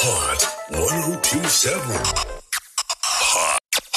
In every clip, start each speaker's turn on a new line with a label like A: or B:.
A: Hot 1027. Hot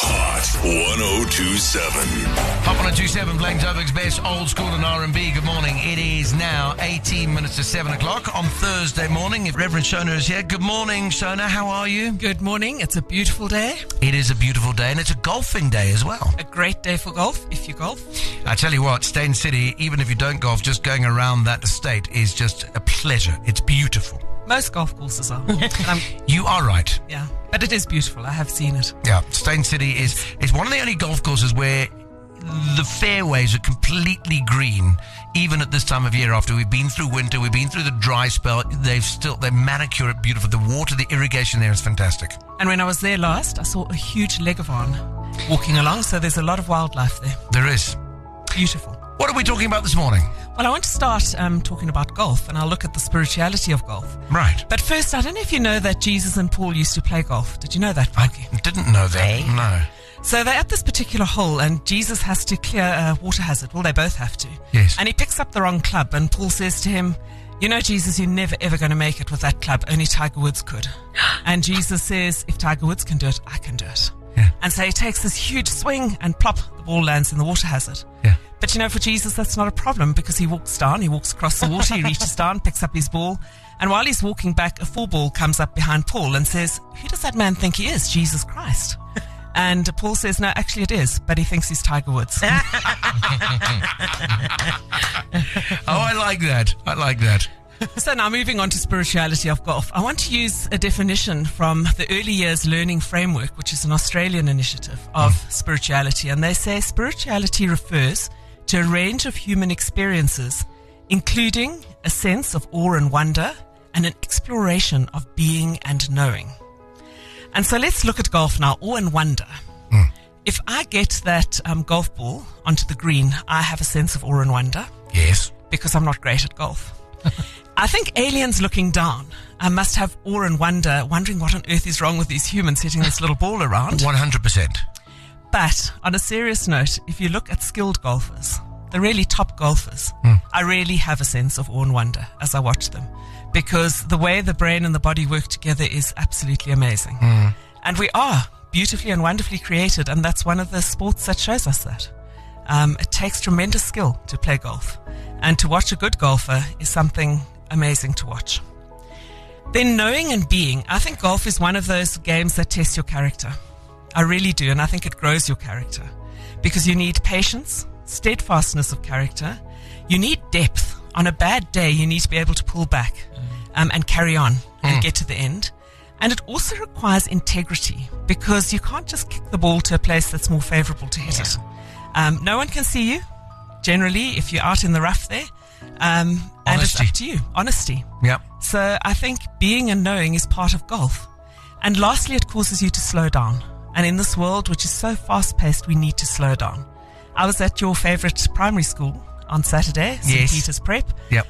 A: 1027.
B: Hot 1027 playing Joburg's best old school and R&B. Good morning. It is now 18 minutes to 7 o'clock on Thursday morning. If Reverend Shona is here. Good morning, Shona. How are you?
C: Good morning. It's a beautiful day.
B: It is a beautiful day, and it's a golfing day as well.
C: A great day for golf, if you golf.
B: I tell you what, Steyn City, even if you don't golf, just going around that estate is just a pleasure. It's beautiful.
C: Most golf courses are.
B: You are right.
C: Yeah, but it is beautiful. I have seen it.
B: Yeah, Steyn City is one of the only golf courses where the fairways are completely green, even at this time of year. After we've been through winter, we've been through the dry spell, they manicure it beautiful. The water, the irrigation there is fantastic.
C: And when I was there last, I saw a huge leguan walking along, so there's a lot of wildlife there.
B: There is.
C: Beautiful.
B: What are we talking about this morning?
C: Well, I want to start talking about golf, and I'll look at the spirituality of golf.
B: Right.
C: But first, I don't know if you know that Jesus and Paul used to play golf. Did you know that, Parky?
B: I didn't know that. No.
C: So they're at this particular hole, and Jesus has to clear a water hazard. Well, they both have to.
B: Yes.
C: And he picks up the wrong club, and Paul says to him, "You know, Jesus, you're never, ever going to make it with that club. Only Tiger Woods could." And Jesus says, "If Tiger Woods can do it, I can do it."
B: Yeah.
C: And so he takes this huge swing, and plop, the ball lands in the water hazard.
B: Yeah.
C: But you know, for Jesus, that's not a problem, because he walks across the water, he reaches down, picks up his ball, and while he's walking back, a full ball comes up behind Paul and says, "Who does that man think he is? Jesus Christ." And Paul says, "No, actually it is," but he thinks he's Tiger Woods.
B: Oh, I like that. I like that.
C: So now moving on to spirituality of golf, I want to use a definition from the Early Years Learning Framework, which is an Australian initiative of spirituality. And they say spirituality refers to a range of human experiences, including a sense of awe and wonder and an exploration of being and knowing. And so let's look at golf now, awe and wonder. If I get that golf ball onto the green, I have a sense of awe and wonder.
B: Yes.
C: Because I'm not great at golf. I think aliens looking down must have awe and wonder, wondering what on earth is wrong with these humans hitting this little ball around.
B: 100%.
C: But on a serious note, if you look at skilled golfers, the really top golfers, I really have a sense of awe and wonder as I watch them, because the way the brain and the body work together is absolutely amazing. And we are beautifully and wonderfully created, and that's one of the sports that shows us that. It takes tremendous skill to play golf, and to watch a good golfer is something amazing to watch. Then knowing and being, I think golf is one of those games that tests your character. I really do, and I think it grows your character, because you need patience, steadfastness of character, you need depth. On a bad day, you need to be able to pull back and carry on and get to the end. And it also requires integrity, because you can't just kick the ball to a place that's more favorable to hit it. No one can see you, generally, if you're out in the rough there. And it's up to you. Honesty.
B: Yep.
C: So I think being and knowing is part of golf. And lastly, it causes you to slow down. And in this world, which is so fast-paced, we need to slow down. I was at your favorite primary school on Saturday, St. Peter's Prep.
B: Yep.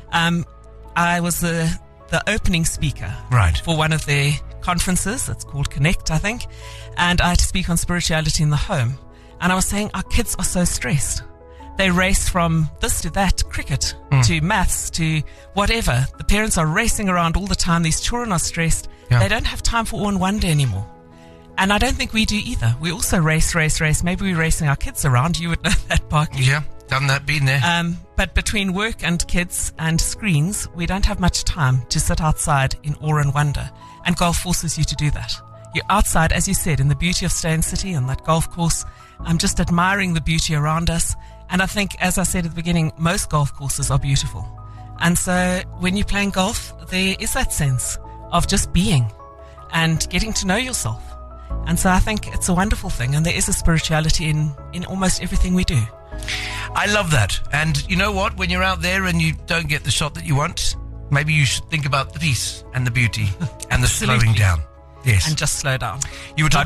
C: I was the opening speaker for one of their conferences. It's called Connect, I think. And I had to speak on spirituality in the home. And I was saying our kids are so stressed. They race from this to that, cricket to maths to whatever. The parents are racing around all the time. These children are stressed. Yeah. They don't have time for awe and wonder anymore. And I don't think we do either. We also race. Maybe we're racing our kids around. You would know that, Parky.
B: Yeah, done that, been there.
C: But between work and kids and screens, we don't have much time to sit outside in awe and wonder. And golf forces you to do that. You're outside, as you said, in the beauty of Steyn City and that golf course. I'm just admiring the beauty around us. And I think, as I said at the beginning, most golf courses are beautiful. And so when you're playing golf, there is that sense of just being and getting to know yourself. And so I think it's a wonderful thing. And there is a spirituality in almost everything we do.
B: I love that. And you know what? When you're out there and you don't get the shot that you want, maybe you should think about the peace and the beauty and the slowing down. Yes.
C: And just slow down.
B: Thank you,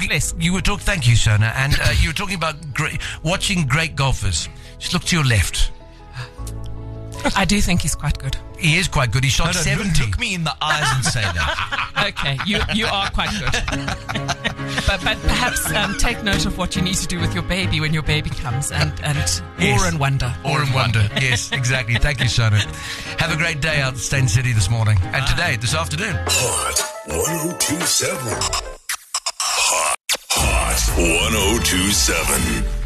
B: Shona. And you were talking about watching great golfers. Just look to your left.
C: I do think he's quite good.
B: He is quite good. He shot 70.
D: Look me in the eyes and say that.
C: Okay, you are quite good. But perhaps take note of what you need to do with your baby when your baby comes and
B: Yes.
C: awe and wonder.
B: Awe and wonder. Yes, exactly. Thank you, Shona. Have a great day out at Stain City this morning. And today, this afternoon.
A: Hot 1027. Hot 1027.